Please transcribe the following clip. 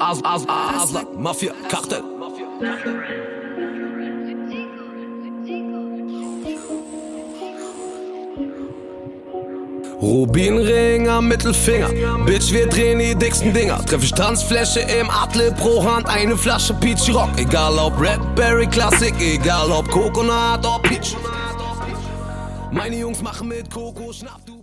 Asla, Mafia, Kartell. Rubinring am Mittelfinger, Bitch, wir drehen die dicksten Dinger. Treff ich Tanzfläche im Adler pro Hand, eine Flasche Peachy Rock. Egal ob Red Berry Classic, egal ob Coconut oder Peach. Meine Jungs machen mit Coco Schnapp, du.